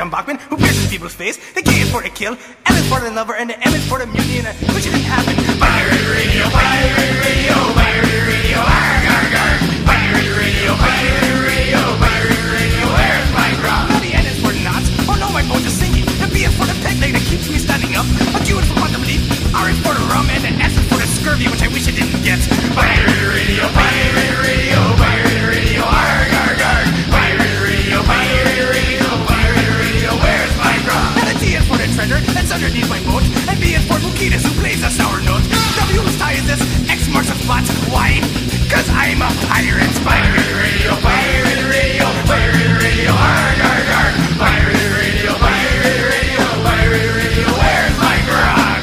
John Bachman, who pierces people's face. The K is for the kill, L is for the lover, and the M is for the mutiny, and which didn't happen. Pirate radio, pirate radio, pirate radio, arg, arg, arg. Pirate radio, pirate radio, pirate radio, where's my grog? Now the N is for the knots, oh no, my boat is sinking. The B is for the peg leg that keeps me standing up. A Q is for quantum leap, R is for the rum, and the S is for the scurvy, which I wish I didn't get. Pirate radio, pirate radio, pirate radio, arg, arg, arg. Pirate radio, pirate radio, pirate radio, where's my grog? And the T is for the treasure that's underneath my boat, and B is for Bukitas, who plays a sour note. W whose tie is this, X marks the spot. Why? Cause I'm a pirate. Pirate radio, pirate radio, pirate radio, arg, arg, arg. Pirate radio, pirate radio, pirate radio, where's my grog?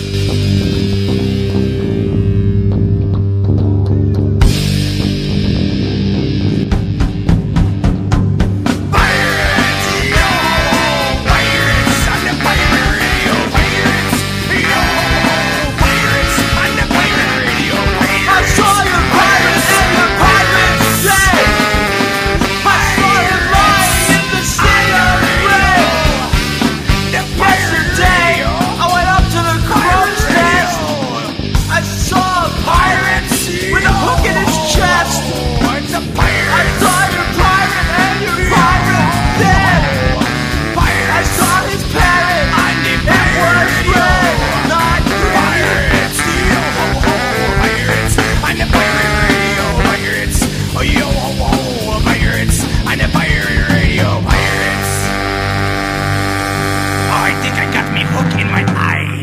Pirates, yo! Pirates on the pirate radio, pirates, yo! Pirates on the pirate radio, pirates. I saw your pirates in the pirate day. I saw you lying in the sea of red. Yesterday, I went up to the crow's nest. I saw a pirate with a hook in his chest. It's a pirate. I saw your pirate and your pirate dead. I saw his parrot. It was red, not green. Pirates, yo ho ho, pirates. I'm the pirate radio, pirates. Oh yo ho ho, pirates. I'm the pirate radio, pirates. Oh, I think I got me hook in my eye.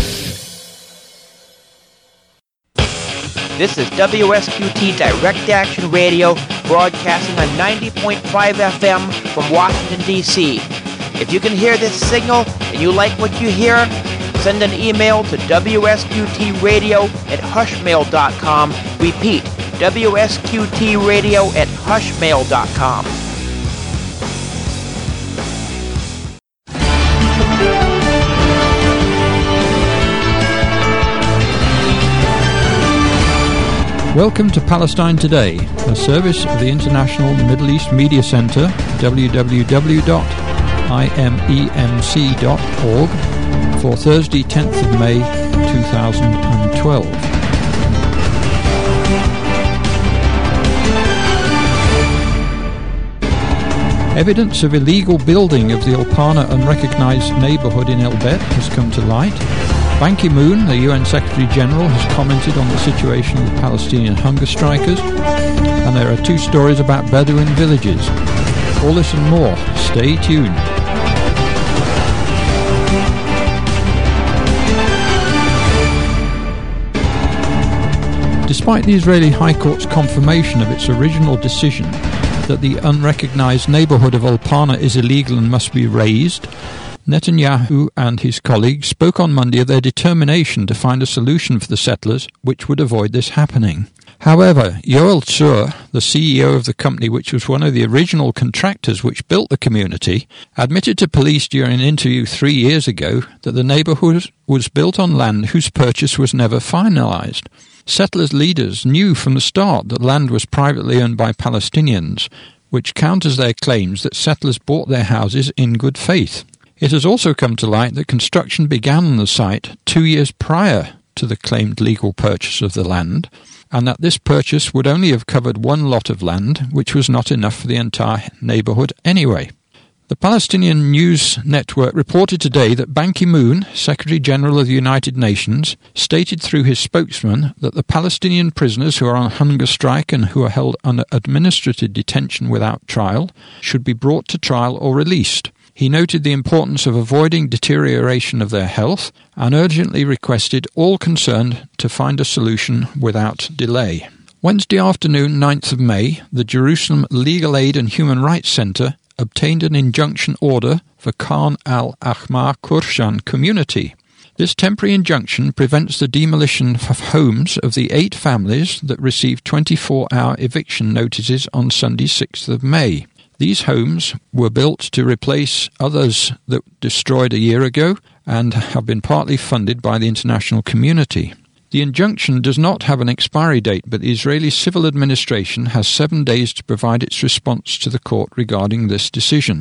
This is WSQT Direct Action Radio, broadcasting on 90.5 FM from Washington, D.C. If you can hear this signal and you like what you hear, send an email to WSQTradio@hushmail.com. Repeat, WSQTradio@hushmail.com. Welcome to Palestine Today, a service of the International Middle East Media Center, www.imemc.org, for Thursday, 10th of May, 2012. Evidence of illegal building of the Al-Pana unrecognized neighborhood in El Bet has come to light. Ban Ki-moon, the UN Secretary General, has commented on the situation of the Palestinian hunger strikers, and there are two stories about Bedouin villages. All this and more. Stay tuned. Despite the Israeli High Court's confirmation of its original decision that the unrecognized neighborhood of Al-Pana is illegal and must be razed, Netanyahu and his colleagues spoke on Monday of their determination to find a solution for the settlers which would avoid this happening. However, Yoel Tzur, the CEO of the company which was one of the original contractors which built the community, admitted to police during an interview 3 years ago that the neighborhood was built on land whose purchase was never finalized. Settlers' leaders knew from the start that land was privately owned by Palestinians, which counters their claims that settlers bought their houses in good faith. It has also come to light that construction began on the site 2 years prior to the claimed legal purchase of the land, and that this purchase would only have covered one lot of land, which was not enough for the entire neighborhood anyway. The Palestinian news network reported today that Ban Ki-moon, Secretary General of the United Nations, stated through his spokesman that the Palestinian prisoners who are on hunger strike and who are held under administrative detention without trial should be brought to trial or released. He noted the importance of avoiding deterioration of their health and urgently requested all concerned to find a solution without delay. Wednesday afternoon, 9th of May, the Jerusalem Legal Aid and Human Rights Centre obtained an injunction order for Khan al-Ahmar Kurshan community. This temporary injunction prevents the demolition of homes of the 8 families that received 24-hour eviction notices on Sunday, 6th of May. These homes were built to replace others that destroyed a year ago and have been partly funded by the international community. The injunction does not have an expiry date, but the Israeli civil administration has 7 days to provide its response to the court regarding this decision.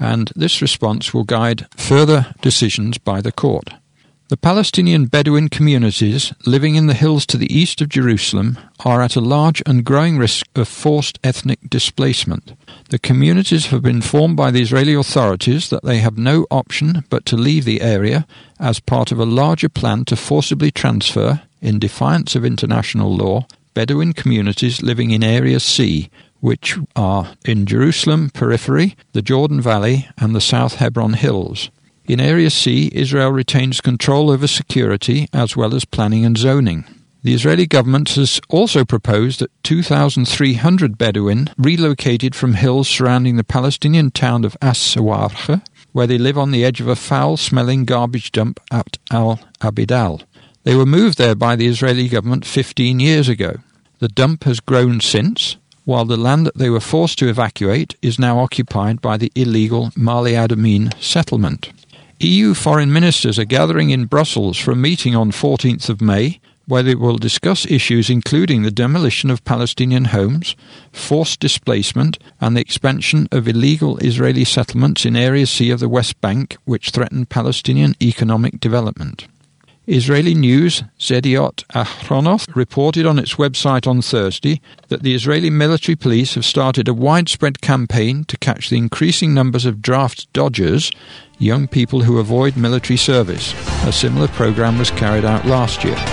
and this response will guide further decisions by the court. The Palestinian Bedouin communities living in the hills to the east of Jerusalem are at a large and growing risk of forced ethnic displacement. The communities have been informed by the Israeli authorities that they have no option but to leave the area as part of a larger plan to forcibly transfer, in defiance of international law, Bedouin communities living in Area C, which are in Jerusalem periphery, the Jordan Valley and the South Hebron Hills. In Area C, Israel retains control over security as well as planning and zoning. The Israeli government has also proposed that 2,300 Bedouin relocated from hills surrounding the Palestinian town of As-Sawarcha, where they live on the edge of a foul-smelling garbage dump at Al-Abidal. They were moved there by the Israeli government 15 years ago. The dump has grown since, while the land that they were forced to evacuate is now occupied by the illegal Mali Adumim settlement. EU foreign ministers are gathering in Brussels for a meeting on 14th of May, where they will discuss issues including the demolition of Palestinian homes, forced displacement, and the expansion of illegal Israeli settlements in Area C of the West Bank, which threaten Palestinian economic development. Israeli news Yediot Ahronoth reported on its website on Thursday that the Israeli military police have started a widespread campaign to catch the increasing numbers of draft dodgers, young people who avoid military service. A similar program was carried out last year.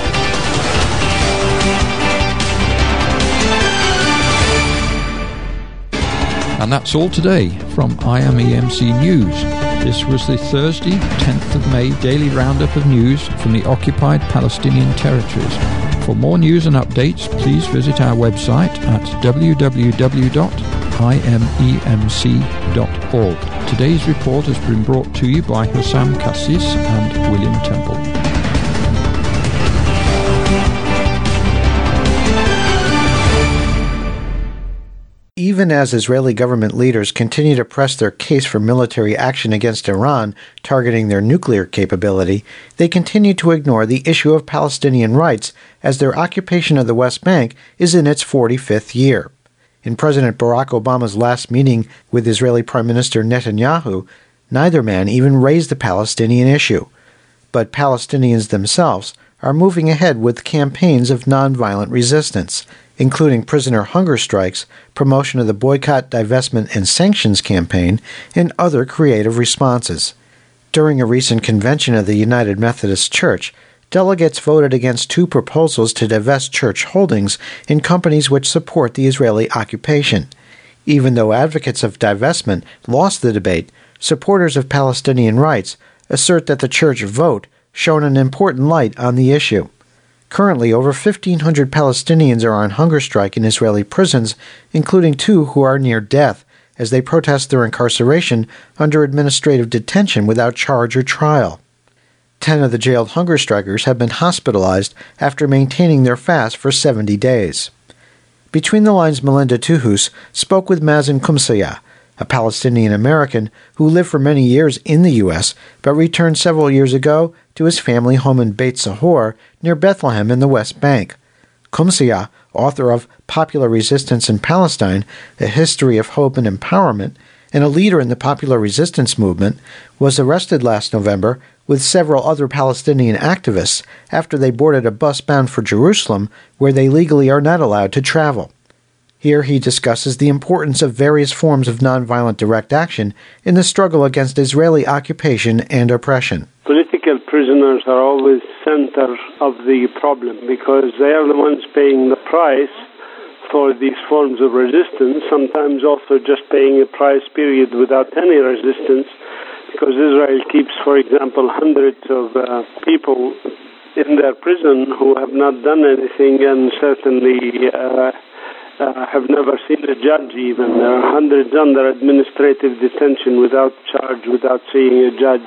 And that's all today from IMEMC News. This was the Thursday, 10th of May daily roundup of news from the occupied Palestinian territories. For more news and updates, please visit our website at www.imemc.org. Today's report has been brought to you by Hussam Kassis and William Temple. Even as Israeli government leaders continue to press their case for military action against Iran, targeting their nuclear capability, they continue to ignore the issue of Palestinian rights as their occupation of the West Bank is in its 45th year. In President Barack Obama's last meeting with Israeli Prime Minister Netanyahu, neither man even raised the Palestinian issue. But Palestinians themselves are moving ahead with campaigns of nonviolent resistance, including prisoner hunger strikes, promotion of the boycott, divestment, and sanctions campaign, and other creative responses. During a recent convention of the United Methodist Church, delegates voted against two proposals to divest church holdings in companies which support the Israeli occupation. Even though advocates of divestment lost the debate, supporters of Palestinian rights assert that the church vote shone an important light on the issue. Currently, over 1,500 Palestinians are on hunger strike in Israeli prisons, including two who are near death, as they protest their incarceration under administrative detention without charge or trial. 10 of the jailed hunger strikers have been hospitalized after maintaining their fast for 70 days. Between the lines, Melinda Tuhus spoke with Mazen Kumsaya, a Palestinian-American who lived for many years in the U.S., but returned several years ago to his family home in Beit Sahor near Bethlehem in the West Bank. Kumsaya, author of Popular Resistance in Palestine, A History of Hope and Empowerment, and a leader in the popular resistance movement, was arrested last November with several other Palestinian activists after they boarded a bus bound for Jerusalem, where they legally are not allowed to travel. Here he discusses the importance of various forms of nonviolent direct action in the struggle against Israeli occupation and oppression. Political prisoners are always center of the problem because they are the ones paying the price for these forms of resistance, sometimes also just paying a price period without any resistance, because Israel keeps, for example, hundreds of people in their prison who have not done anything and certainly have never seen a judge even. There are hundreds under administrative detention without charge, without seeing a judge.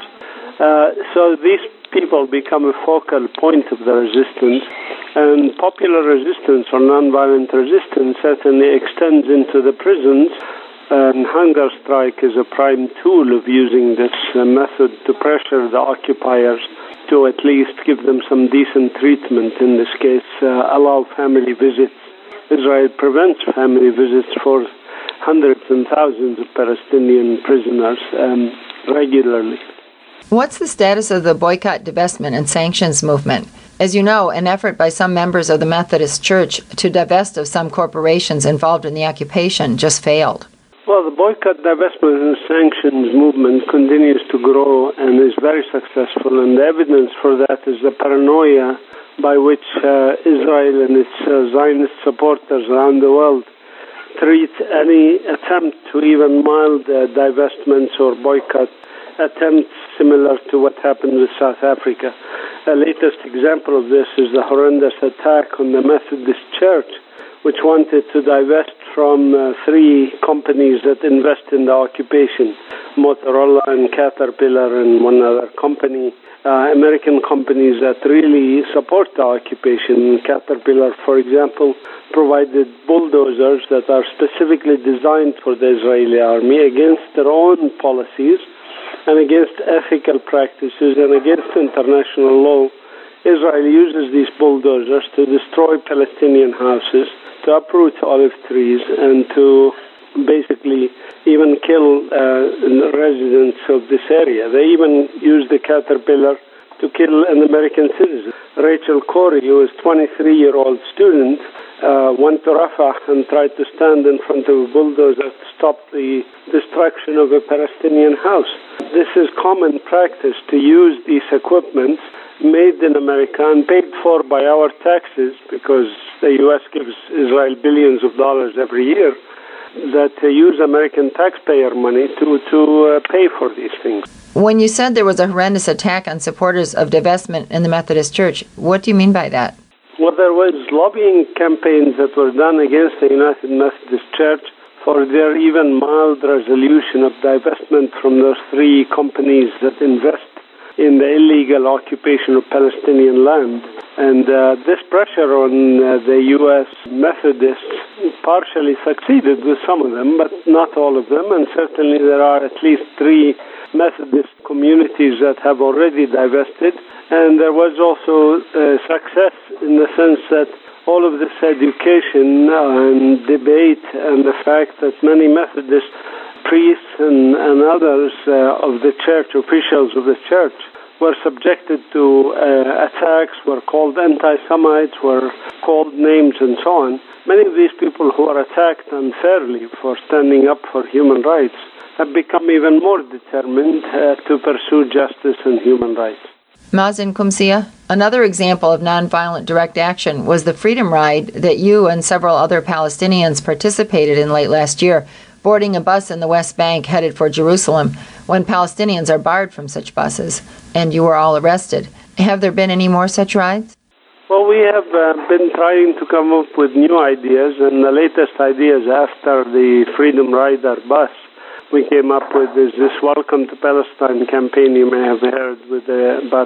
So these people become a focal point of the resistance, and popular resistance or nonviolent resistance certainly extends into the prisons, and hunger strike is a prime tool of using this method to pressure the occupiers to at least give them some decent treatment, in this case allow family visits. Israel prevents family visits for hundreds and thousands of Palestinian prisoners regularly. What's the status of the boycott, divestment, and sanctions movement? As you know, an effort by some members of the Methodist Church to divest of some corporations involved in the occupation just failed. Well, the boycott, divestment, and sanctions movement continues to grow and is very successful, and the evidence for that is the paranoia by which Israel and its Zionist supporters around the world treat any attempt to even mild divestments or boycott attempts similar to what happened with South Africa. The latest example of this is the horrendous attack on the Methodist Church, which wanted to divest from 3 companies that invest in the occupation, Motorola and Caterpillar and one other company, American companies that really support the occupation. Caterpillar, for example, provided bulldozers that are specifically designed for the Israeli army against their own policies and against ethical practices and against international law. Israel uses these bulldozers to destroy Palestinian houses, to uproot olive trees, and to basically even kill residents of this area. They even use the Caterpillar to kill an American citizen. Rachel Corrie, who is a 23-year-old student, went to Rafah and tried to stand in front of a bulldozer to stop the destruction of a Palestinian house. This is common practice to use these equipment made in America and paid for by our taxes, because the U.S. gives Israel billions of dollars every year, that use American taxpayer money to pay for these things. When you said there was a horrendous attack on supporters of divestment in the Methodist Church, what do you mean by that? Well, there was lobbying campaigns that were done against the United Methodist Church for their even mild resolution of divestment from those 3 companies that invest in the illegal occupation of Palestinian land. And this pressure on the U.S. Methodists partially succeeded with some of them, but not all of them. And certainly there are at least 3 Methodist communities that have already divested. And there was also success in the sense that all of this education and debate and the fact that many Methodist priests and others of the church, officials of the church, were subjected to attacks, were called anti-Semites, were called names and so on. Many of these people who are attacked unfairly for standing up for human rights have become even more determined to pursue justice and human rights. Mazen Qumsiyeh, another example of nonviolent direct action was the Freedom Ride that you and several other Palestinians participated in late last year, boarding a bus in the West Bank headed for Jerusalem, when Palestinians are barred from such buses, and you were all arrested. Have there been any more such rides? Well, we have been trying to come up with new ideas, and the latest ideas after the Freedom Rider bus we came up with is this Welcome to Palestine campaign you may have heard, with about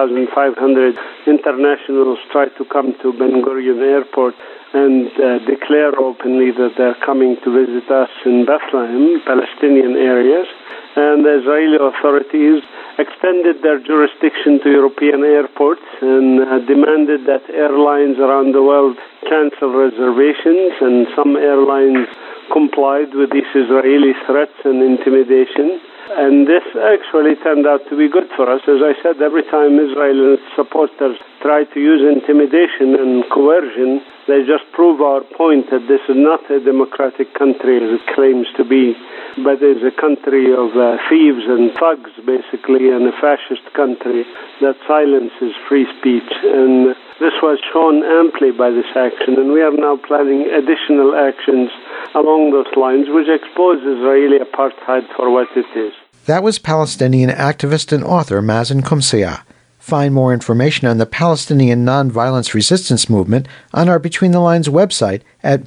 1,500 internationals try to come to Ben Gurion Airport and declare openly that they're coming to visit us in Bethlehem, Palestinian areas. And the Israeli authorities extended their jurisdiction to European airports and demanded that airlines around the world cancel reservations, and some airlines complied with these Israeli threats and intimidation. And this actually turned out to be good for us. As I said, every time Israel and its supporters try to use intimidation and coercion, they just prove our point that this is not a democratic country as it claims to be, but is a country of thieves and thugs, basically, and a fascist country that silences free speech. And this was shown amply by this action, and we are now planning additional actions along those lines, which expose Israeli apartheid for what it is. That was Palestinian activist and author Mazen Qumsiyeh. Find more information on the Palestinian Nonviolence Resistance Movement on our Between the Lines website at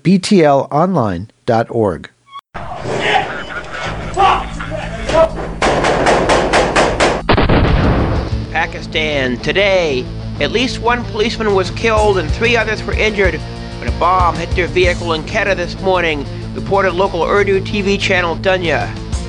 btlonline.org. Pakistan. Today, at least one policeman was killed and 3 others were injured when a bomb hit their vehicle in Quetta this morning, reported local Urdu TV channel Dunya.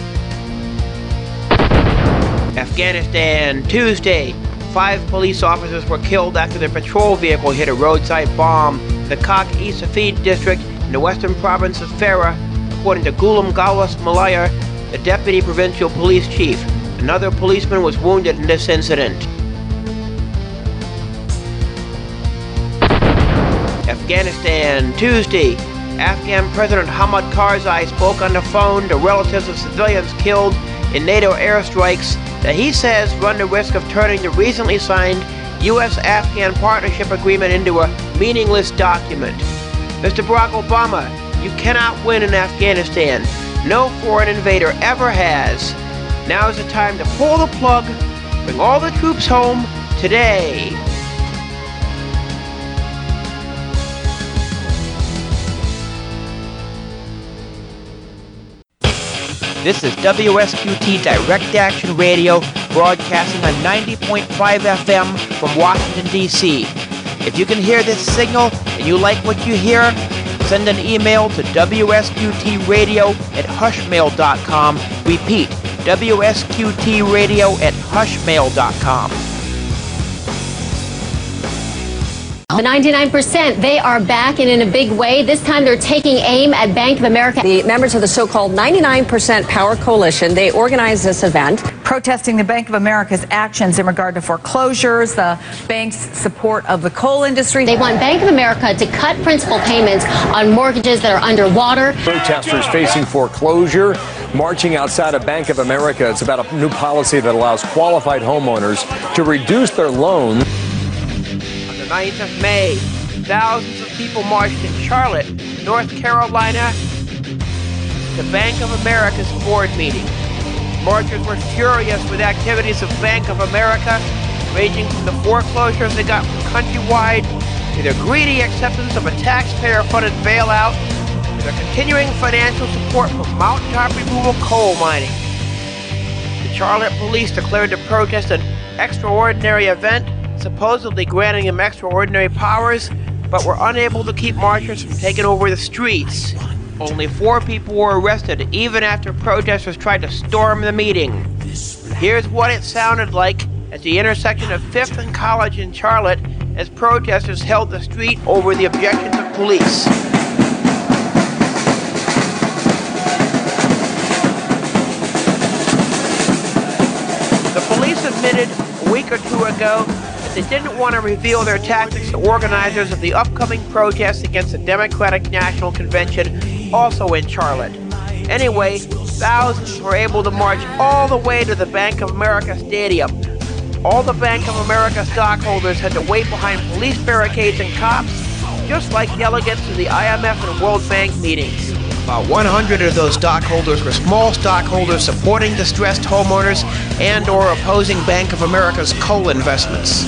Afghanistan. Tuesday, 5 police officers were killed after their patrol vehicle hit a roadside bomb in the Kak-e-Safed district in the western province of Farah, according to Ghulam Gawas Malaya, the deputy provincial police chief. Another policeman was wounded in this incident. Afghanistan, Tuesday. Afghan President Hamid Karzai spoke on the phone to relatives of civilians killed in NATO airstrikes that he says run the risk of turning the recently signed U.S.-Afghan partnership agreement into a meaningless document. Mr. Barack Obama, you cannot win in Afghanistan. No foreign invader ever has. Now is the time to pull the plug, bring all the troops home today. This is WSQT Direct Action Radio, broadcasting on 90.5 FM from Washington, D.C. If you can hear this signal and you like what you hear, send an email to WSQTradio@hushmail.com. Repeat, WSQTradio@hushmail.com. The 99%, they are back and in a big way. This time they're taking aim at Bank of America. The members of the so-called 99% Power Coalition, they organized this event. Protesting the Bank of America's actions in regard to foreclosures, the bank's support of the coal industry. They want Bank of America to cut principal payments on mortgages that are underwater. Protesters facing foreclosure, marching outside of Bank of America. It's about a new policy that allows qualified homeowners to reduce their loans. 9th of May, thousands of people marched in Charlotte, North Carolina, to Bank of America's board meeting. Marchers were furious with activities of Bank of America, ranging from the foreclosures they got from Countrywide, to their greedy acceptance of a taxpayer-funded bailout, to their continuing financial support for mountaintop removal coal mining. The Charlotte police declared the protest an extraordinary event, supposedly granting them extraordinary powers, but were unable to keep marchers from taking over the streets. Only 4 people were arrested, even after protesters tried to storm the meeting. Here's what it sounded like at the intersection of 5th and College in Charlotte as protesters held the street over the objections of police. The police admitted a week or 2 ago they didn't want to reveal their tactics to organizers of the upcoming protests against the Democratic National Convention, also in Charlotte. Anyway, thousands were able to march all the way to the Bank of America Stadium. All the Bank of America stockholders had to wait behind police barricades and cops, just like delegates to the IMF and World Bank meetings. About 100 of those stockholders were small stockholders supporting distressed homeowners and or opposing Bank of America's coal investments.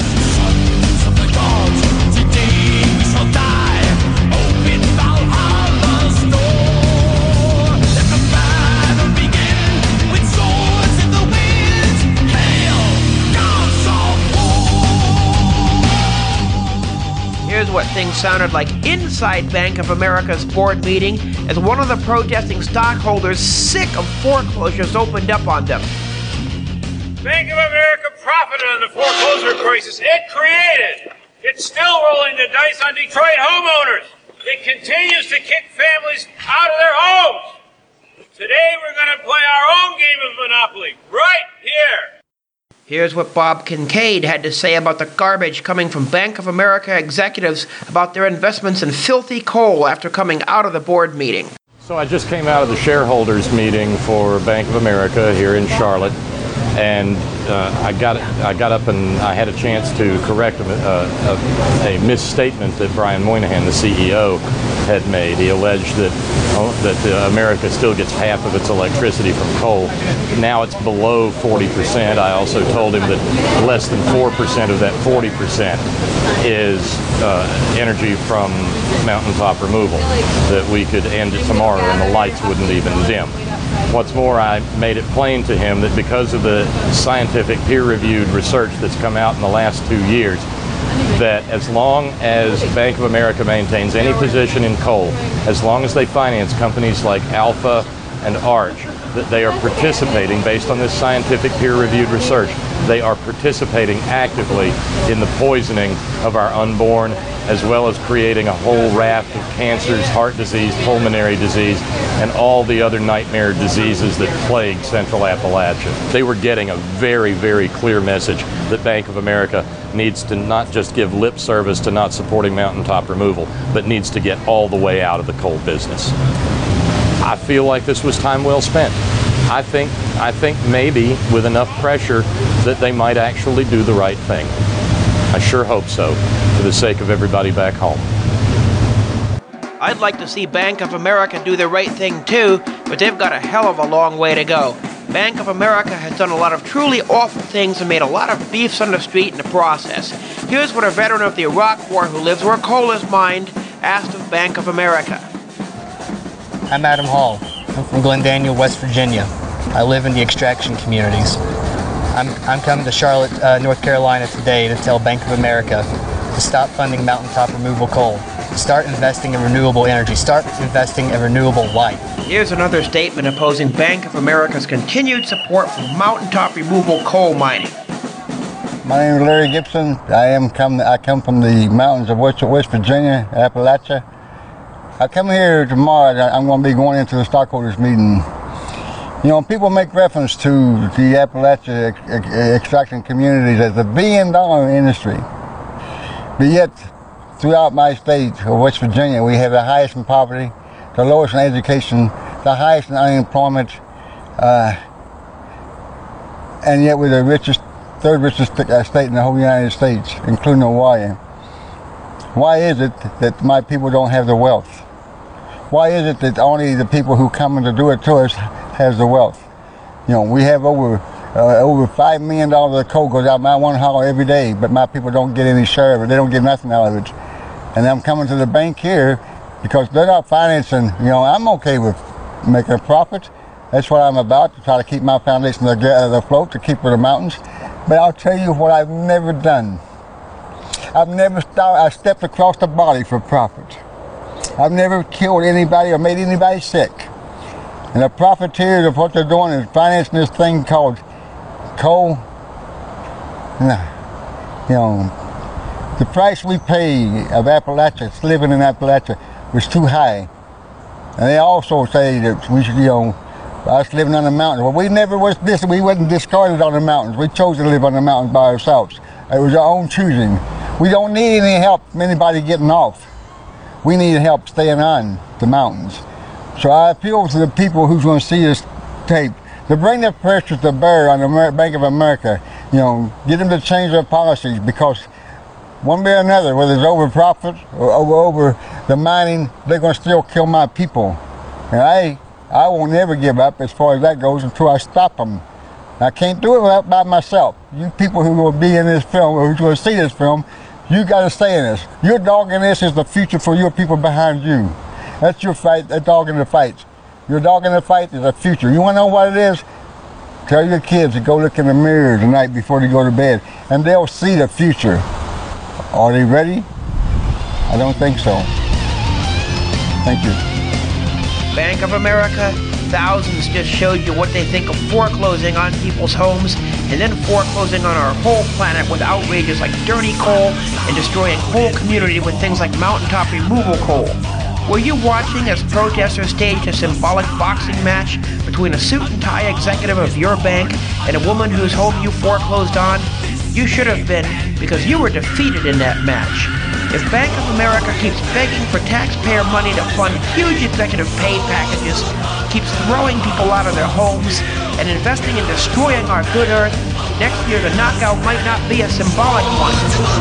Here's what things sounded like inside Bank of America's board meeting as one of the protesting stockholders, sick of foreclosures, opened up on them. Bank of America profited on the foreclosure crisis it created. It's still rolling the dice on Detroit homeowners. It continues to kick families out of their homes. Today we're going to play our own game of Monopoly right here. Here's what Bob Kincaid had to say about the garbage coming from Bank of America executives about their investments in filthy coal after coming out of the board meeting. So I just came out of the shareholders meeting for Bank of America here in Charlotte, and I got up and I had a chance to correct a misstatement that Brian Moynihan, the CEO, had made. He alleged that America still gets half of its electricity from coal. Now it's below 40%. I also told him that less than 4% of that 40% is energy from mountaintop removal, that we could end it tomorrow and the lights wouldn't even dim. What's more, I made it plain to him that because of the scientific peer-reviewed research that's come out in the last 2 years, that as long as Bank of America maintains any position in coal, as long as they finance companies like Alpha and Arch, that they are participating, based on this scientific peer-reviewed research, they are participating actively in the poisoning of our unborn, as well as creating a whole raft of cancers, heart disease, pulmonary disease, and all the other nightmare diseases that plague Central Appalachia. They were getting a very, very clear message that Bank of America needs to not just give lip service to not supporting mountaintop removal, but needs to get all the way out of the coal business. I feel like this was time well spent. I think maybe with enough pressure that they might actually do the right thing. I sure hope so, for the sake of everybody back home. I'd like to see Bank of America do the right thing too, but they've got a hell of a long way to go. Bank of America has done a lot of truly awful things and made a lot of beefs on the street in the process. Here's what a veteran of the Iraq War who lives where coal is mined asked of Bank of America. I'm Adam Hall. I'm from Glen Daniel, West Virginia. I live in the extraction communities. I'm coming to Charlotte, North Carolina today to tell Bank of America to stop funding mountaintop removal coal. Start investing in renewable energy. Start investing in renewable light. Here's another statement opposing Bank of America's continued support for mountaintop removal coal mining. My name is Larry Gibson. I come from the mountains of West Virginia, Appalachia. I come here tomorrow. I'm going to be going into the stockholders meeting. You know, people make reference to the Appalachia extraction communities as a billion-dollar industry. But yet, throughout my state of West Virginia, we have the highest in poverty, the lowest in education, the highest in unemployment, and yet we're the richest, third richest state in the whole United States, including Hawaii. Why is it that my people don't have the wealth? Why is it that only the people who come in to do it to us has the wealth? You know, we have over $5 million of coal goes out my one haul every day, but my people don't get any share of it. They don't get nothing out of it. And I'm coming to the bank here because they're not financing. You know, I'm okay with making a profit. That's what I'm about, to try to keep my foundation afloat, to keep with the mountains. But I'll tell you what I've never done. I stepped across the body for profit. I've never killed anybody or made anybody sick. And the profiteers of what they're doing is financing this thing called coal. You know, the price we pay of Appalachia, living in Appalachia, was too high. And they also say that we should, you know, us living on the mountains. Well, we never was this. We wasn't discarded on the mountains. We chose to live on the mountains by ourselves. It was our own choosing. We don't need any help from anybody getting off. We need help staying on the mountains. So I appeal to the people who's going to see this tape to bring the pressure to bear on the Bank of America. You know, get them to change their policies, because one way or another, whether it's over profit or over the mining, they're going to still kill my people. And I won't never give up as far as that goes until I stop them. I can't do it by myself. You people who will be in this film, or who's going to see this film, you got to stay in this. Your dog in this is the future for your people behind you. That's your fight, that dog in the fight. Your dog in the fight is the future. You want to know what it is? Tell your kids to go look in the mirror tonight before they go to bed, and they'll see the future. Are they ready? I don't think so. Thank you. Bank of America, thousands just showed you what they think of foreclosing on people's homes and then foreclosing on our whole planet with outrages like dirty coal and destroying whole community with things like mountaintop removal coal. Were you watching as protesters staged a symbolic boxing match between a suit and tie executive of your bank and a woman whose home you foreclosed on? You should have been, because you were defeated in that match. If Bank of America keeps begging for taxpayer money to fund huge executive pay packages, keeps throwing people out of their homes, and investing in destroying our good earth, next year the knockout might not be a symbolic one.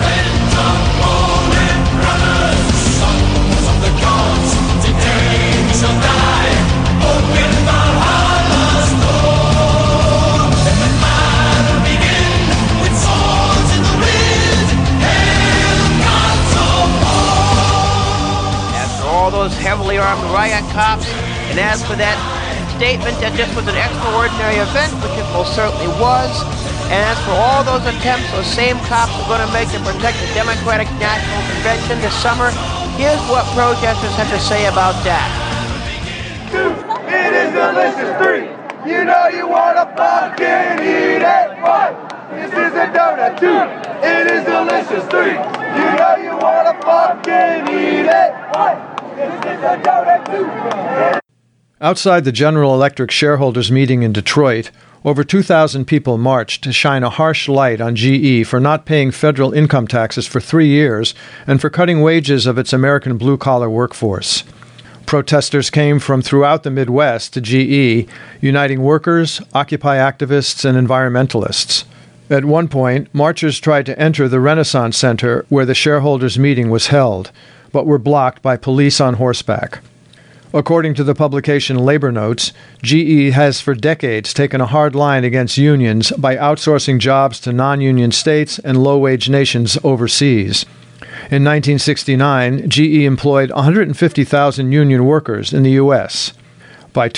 All those heavily armed riot cops, and as for that statement that this was an extraordinary event, which it most certainly was, and as for all those attempts those same cops are going to make to protect the Democratic National Convention this summer, here's what protesters have to say about that. 2, it is delicious. 3, you know you want to fucking eat it. 4, This is a donut, 2. It is delicious, 3. You know you want to fucking eat it. 1. This is a donut, 2. Outside the General Electric shareholders meeting in Detroit, over 2,000 people marched to shine a harsh light on GE for not paying federal income taxes for 3 years and for cutting wages of its American blue-collar workforce. Protesters came from throughout the Midwest to GE, uniting workers, Occupy activists, and environmentalists. At one point, marchers tried to enter the Renaissance Center where the shareholders' meeting was held, but were blocked by police on horseback. According to the publication Labor Notes, GE has for decades taken a hard line against unions by outsourcing jobs to non-union states and low-wage nations overseas. In 1969, GE employed 150,000 union workers in the U.S. By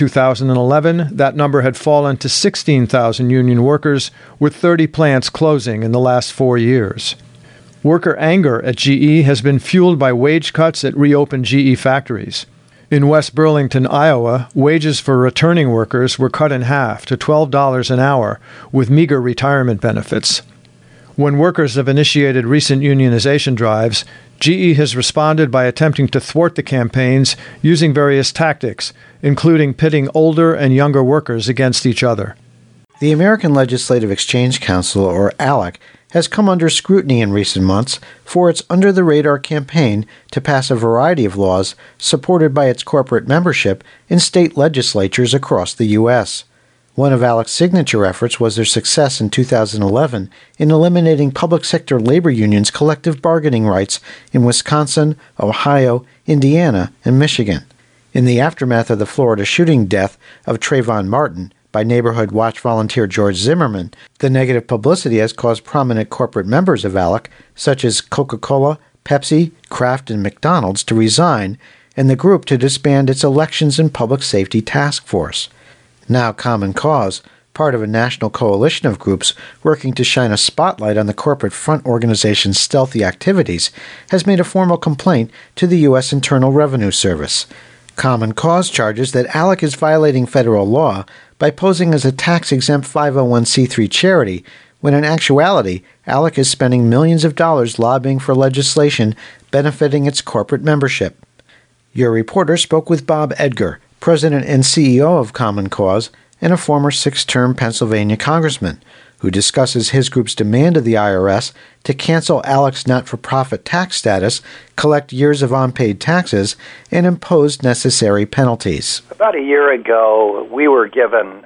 2011, that number had fallen to 16,000 union workers, with 30 plants closing in the last 4 years. Worker anger at GE has been fueled by wage cuts at reopened GE factories. In West Burlington, Iowa, wages for returning workers were cut in half to $12 an hour, with meager retirement benefits. When workers have initiated recent unionization drives, GE has responded by attempting to thwart the campaigns using various tactics, including pitting older and younger workers against each other. The American Legislative Exchange Council, or ALEC, has come under scrutiny in recent months for its under-the-radar campaign to pass a variety of laws supported by its corporate membership in state legislatures across the U.S. One of ALEC's signature efforts was their success in 2011 in eliminating public sector labor unions' collective bargaining rights in Wisconsin, Ohio, Indiana, and Michigan. In the aftermath of the Florida shooting death of Trayvon Martin by Neighborhood Watch volunteer George Zimmerman, the negative publicity has caused prominent corporate members of ALEC, such as Coca-Cola, Pepsi, Kraft, and McDonald's, to resign, and the group to disband its Elections and Public Safety Task Force. Now Common Cause, part of a national coalition of groups working to shine a spotlight on the corporate front organization's stealthy activities, has made a formal complaint to the U.S. Internal Revenue Service. Common Cause charges that ALEC is violating federal law by posing as a tax-exempt 501c3 charity, when in actuality, ALEC is spending millions of dollars lobbying for legislation benefiting its corporate membership. Your reporter spoke with Bob Edgar, president and CEO of Common Cause, and a former 6-term Pennsylvania congressman, who discusses his group's demand of the IRS to cancel ALEC's not-for-profit tax status, collect years of unpaid taxes, and impose necessary penalties. About a year ago, we were given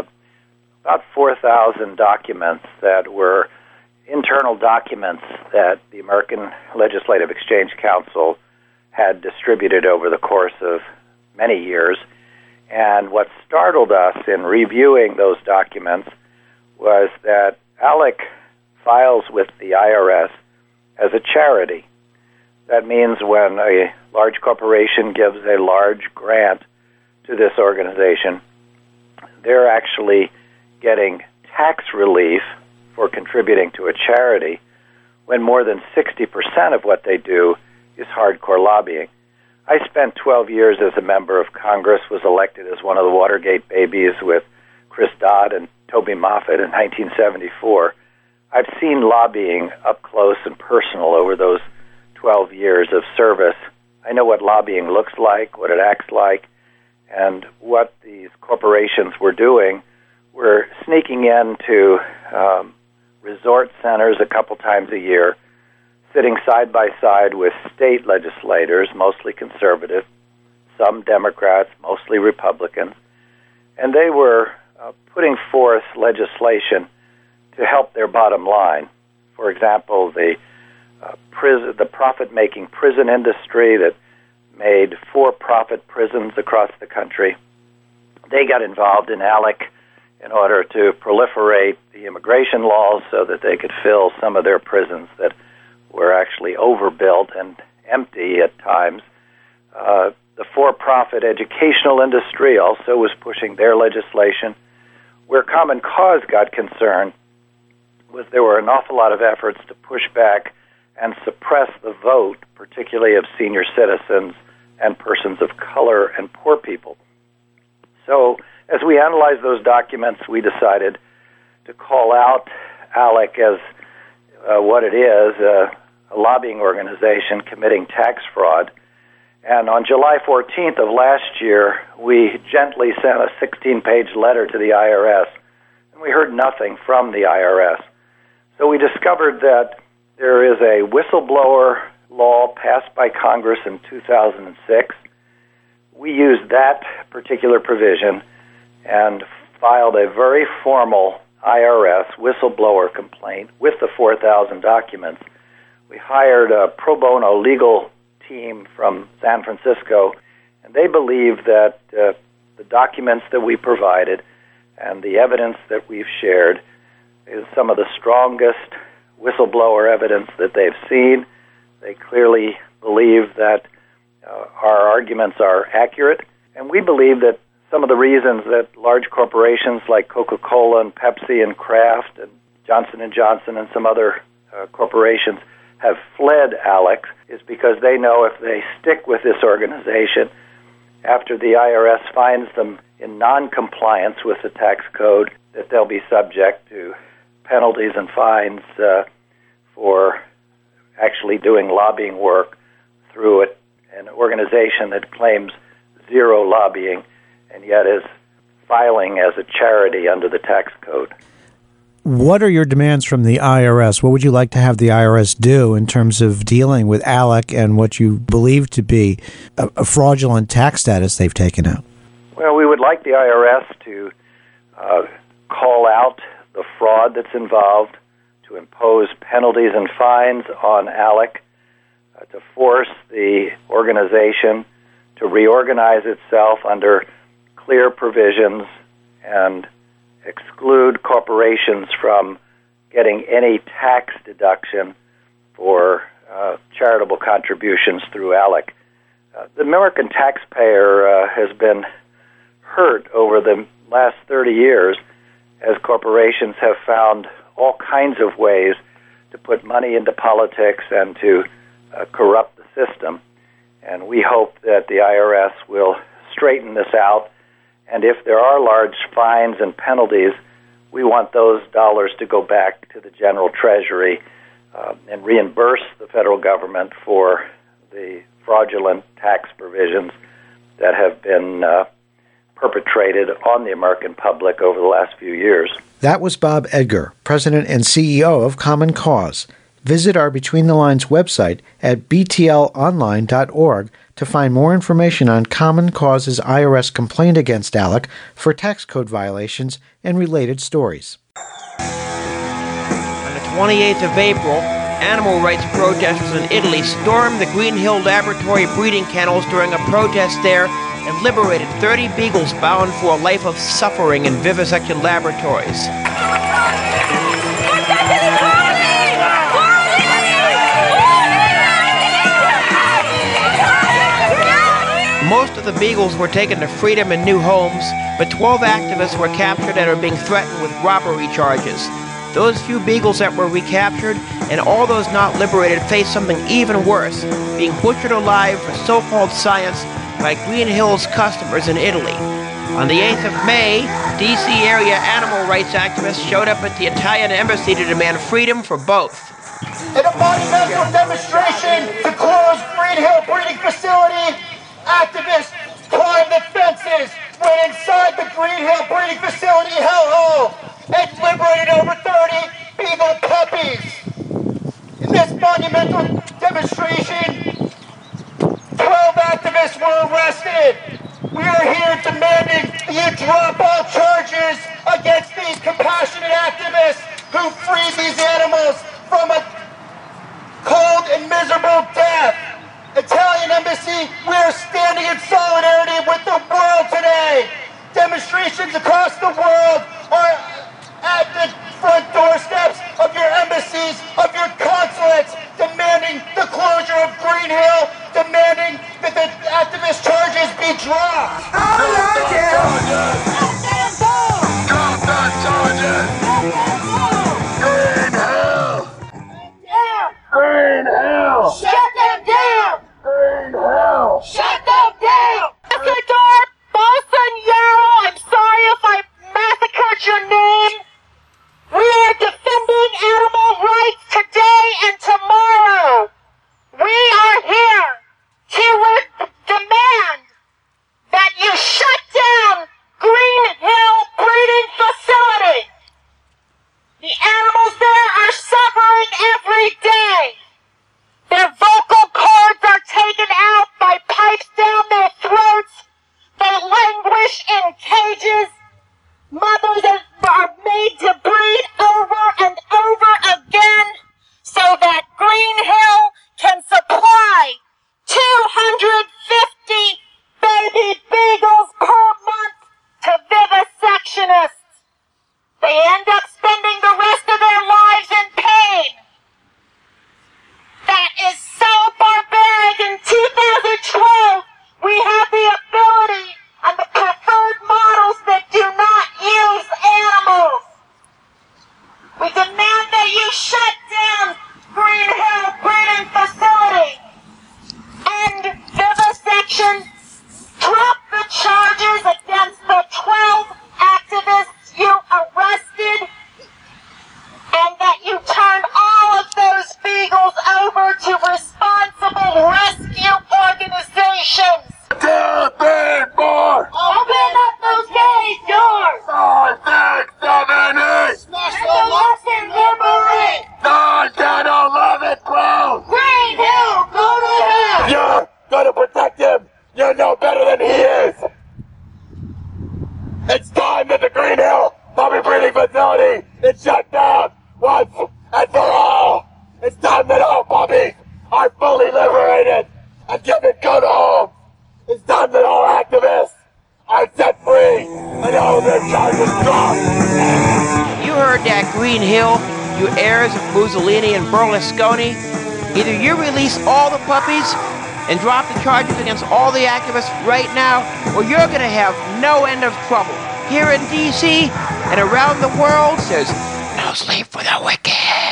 about 4,000 documents that were internal documents that the American Legislative Exchange Council had distributed over the course of many years. And what startled us in reviewing those documents was that ALEC files with the IRS as a charity. That means when a large corporation gives a large grant to this organization, they're actually getting tax relief for contributing to a charity, when more than 60% of what they do is hardcore lobbying. I spent 12 years as a member of Congress, was elected as one of the Watergate babies with Chris Dodd and Toby Moffett in 1974. I've seen lobbying up close and personal over those 12 years of service. I know what lobbying looks like, what it acts like, and what these corporations were doing. We're sneaking into resort centers a couple times a year, sitting side by side with state legislators, mostly conservative, some Democrats, mostly Republicans, and they were putting forth legislation to help their bottom line. For example, the profit-making prison industry that made for-profit prisons across the country. They got involved in ALEC in order to proliferate the immigration laws so that they could fill some of their prisons that were actually overbuilt and empty at times. The for-profit educational industry also was pushing their legislation. Where Common Cause got concerned was there were an awful lot of efforts to push back and suppress the vote, particularly of senior citizens and persons of color and poor people. So as we analyzed those documents, we decided to call out ALEC as what it is, a lobbying organization committing tax fraud. And on July 14th of last year, we gently sent a 16-page letter to the IRS, and we heard nothing from the IRS. So we discovered that there is a whistleblower law passed by Congress in 2006. We used that particular provision and filed a very formal IRS whistleblower complaint with the 4,000 documents. We hired a pro bono legal team from San Francisco, and they believe that the documents that we provided and the evidence that we've shared is some of the strongest whistleblower evidence that they've seen. They clearly believe that our arguments are accurate, and we believe that some of the reasons that large corporations like Coca-Cola and Pepsi and Kraft and Johnson & Johnson and some other corporations have fled ALEC is because they know if they stick with this organization, after the IRS finds them in non-compliance with the tax code, that they'll be subject to penalties and fines for actually doing lobbying work through an organization that claims zero lobbying and yet is filing as a charity under the tax code. What are your demands from the IRS? What would you like to have the IRS do in terms of dealing with ALEC and what you believe to be a fraudulent tax status they've taken out? Well, we would like the IRS to call out the fraud that's involved, to impose penalties and fines on ALEC, to force the organization to reorganize itself under clear provisions and exclude corporations from getting any tax deduction for charitable contributions through ALEC. The American taxpayer has been hurt over the last 30 years as corporations have found all kinds of ways to put money into politics and to corrupt the system. And we hope that the IRS will straighten this out. And if there are large fines and penalties, we want those dollars to go back to the general treasury and reimburse the federal government for the fraudulent tax provisions that have been perpetrated on the American public over the last few years. That was Bob Edgar, President and CEO of Common Cause. Visit our Between the Lines website at btlonline.org to find more information on Common Cause's IRS complaint against ALEC for tax code violations and related stories. On the 28th of April, animal rights protesters in Italy stormed the Green Hill Laboratory breeding kennels during a protest there and liberated 30 beagles bound for a life of suffering in vivisection laboratories. Most of the beagles were taken to freedom in new homes, but 12 activists were captured and are being threatened with robbery charges. Those few beagles that were recaptured and all those not liberated face something even worse, being butchered alive for so-called science by Green Hill's customers in Italy. On the 8th of May, D.C. area animal rights activists showed up at the Italian embassy to demand freedom for both. In a monumental demonstration to close Green Hill breeding facility, activists climbed the fences, went inside the Green Hill breeding facility hellhole, and liberated over 30 beagle puppies. In this monumental demonstration, 12 activists were arrested. We are here demanding that you drop all charges against these compassionate activists who freed these animals from a cold and miserable death. Italian Embassy, we are standing in solidarity with the world today. Demonstrations across the world are at the front doorsteps of your embassies, of your consulates, demanding the closure of Green Hill, demanding that the activist charges be dropped. Drop the charges! Drop the charges! Green Hill! Green Hill! Shut them down! Green Hill! Shut them down! Senator Bolsonaro, I'm sorry if I massacred your name. We are defending are fully liberated and given good homes. It's time that all activists are set free and all of their charges dropped. You heard that, Green Hill, you heirs of Mussolini and Berlusconi. Either you release all the puppies and drop the charges against all the activists right now, or you're going to have no end of trouble. Here in D.C. and around the world, there's no sleep for the wicked.